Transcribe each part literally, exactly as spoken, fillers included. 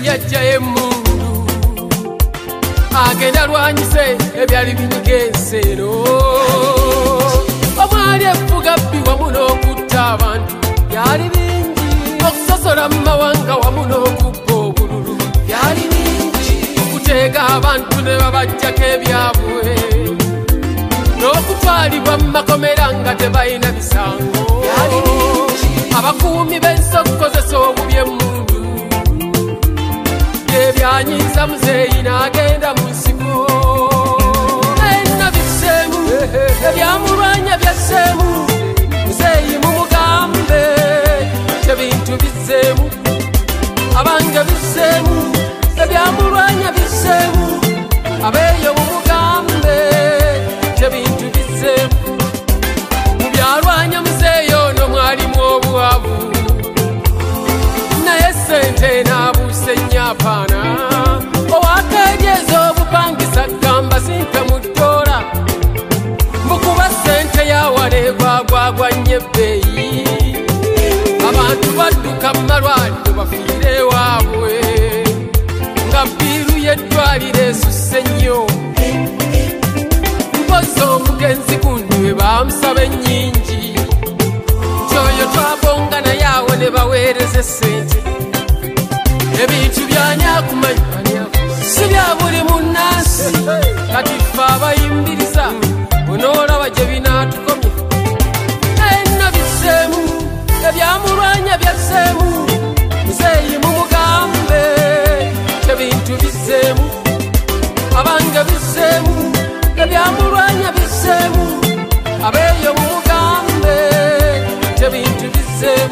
yajja emundu agenda lwanyise ebyali binyigense eno omwali efuga bbi wamu n'okutta abantu byali bingi okusosola mu mawanga wamu n'okubba obululu byali bingi okuteega abantu ne babajjako ebyabwe n'okutwalibwa mu makomera nga tebalina bisango abakuumi b'ensi okukozesa obubi emmundu ebyanyiza muzeeyi n'agenda mu nsiko enna bisseemu ebyamulwanya byasseemu muzeeyi mumugambe ebintu bizzeemu abange bizzeemu ebyamulwanya bizzeemu abeeyo mumugambe ebintu bizzeemu mu byalwanya muzeeyi ono mwalimu obwavu naye sente n'abuuse nnyapaana owakeejeeza obupangisa gamba simpe mu ddoola mukuba sente yawala egwagwagwanye ebbeeyi abantu badduka mu malwaliro bafiire ewaabwe nga bbiiru y'eddwaliro esusse nnyo mpozi omugenzi gundi we bamusaba ennyingi kyoyo twabonga naye awo ne baweereza essente ebintu byanyakumanya si bya buli munnansi kati ffe abayimbiriza onoolaba gye binaatukomye enna bisseemu ebyamulwanya byasseemu muzeeyi mumugambe ebintu bizzeemu abange bizzeemu ebyamulwanya bizzeemu abeeyo mumugambe ebintu bizzeemu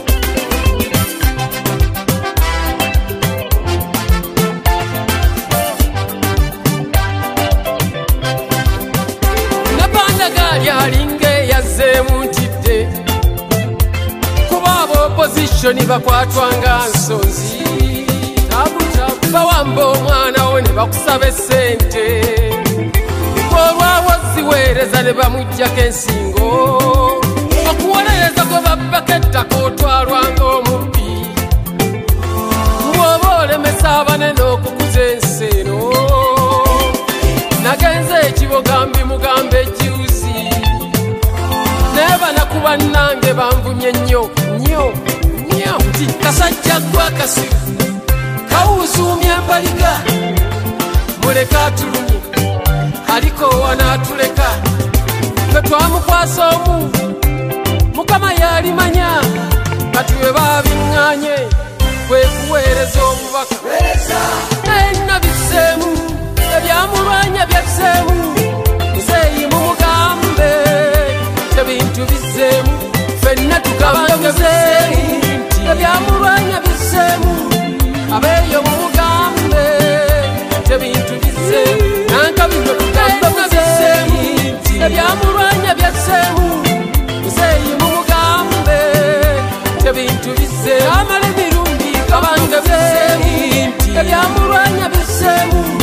yalinga eyazzeemu ntidde kuba ab'opozishoni bakwatwanga nsonzi bawamba omwana wo ne bakusaba essente olwawo ziweereza ne bamuggyako ensingo okuwolereza gwe babbako ettaka otwalwanga omubbi bw'oba olemesa abanene okukuza ensi eno nagenze ekibogambi mugamba ejiuzi nebanakuba nange banvumye nnyo nnyo nnyo nti kasajja gwa kasiru kawuzuumya empaliga muleka atulumye aliko wanaatuleka fe twamukwasa omu mukama yalimanya kati we babiŋŋaanye kwe kuweereza obubaka enna bisseemu ebyamulwanya byasseemu muzeeyi mumugambe ebintu bizzeemu ffenna tugambe muzeeyi ebyamulwanya bizzeemu abeeyo mumugambe ebintu bizzeemu nanka bino tugambe muzeeyi ebyamulwanya byasseemu muzeeyi mumugambe ebintu bizzeemu amala emirundi kabange bizzeemu ebyamulwanya bizzeemu